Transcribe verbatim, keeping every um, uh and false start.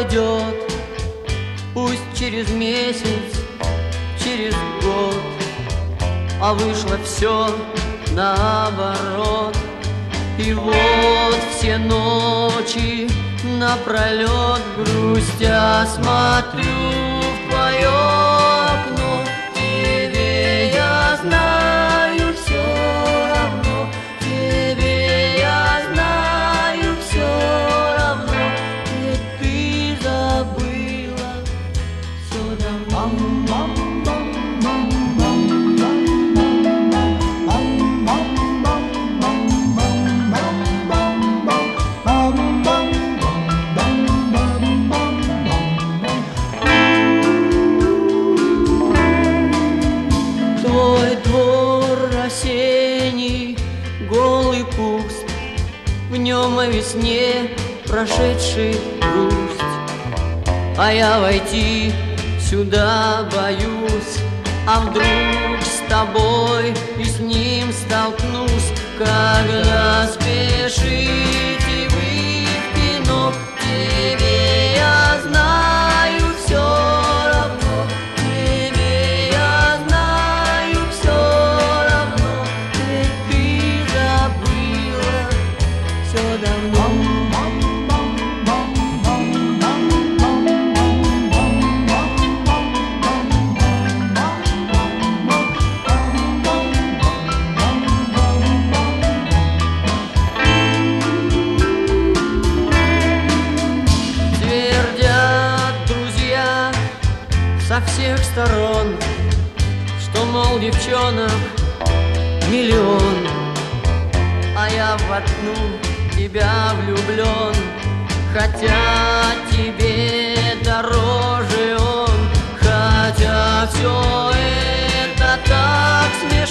пройдет, пусть через месяц, через год, а вышло все наоборот. И вот все ночи напролет, грустя, смотрю в твое окно. Тебе я знаю все равно, тебе я знаю все равно, ведь ты забыла все давно. Твой двор осенний, голый пуст, в нем о весне прошедший грусть. А я войти сюда боюсь, а вдруг с тобой и с ним столкнусь, когда спешите вы в кино. Тебе я знаю все равно, тебе я знаю все равно, ведь ты забыла все давно. Со всех сторон, что, мол, девчонок миллион, а я в одну тебя влюблен, хотя тебе дороже он, хотя все это так смешно.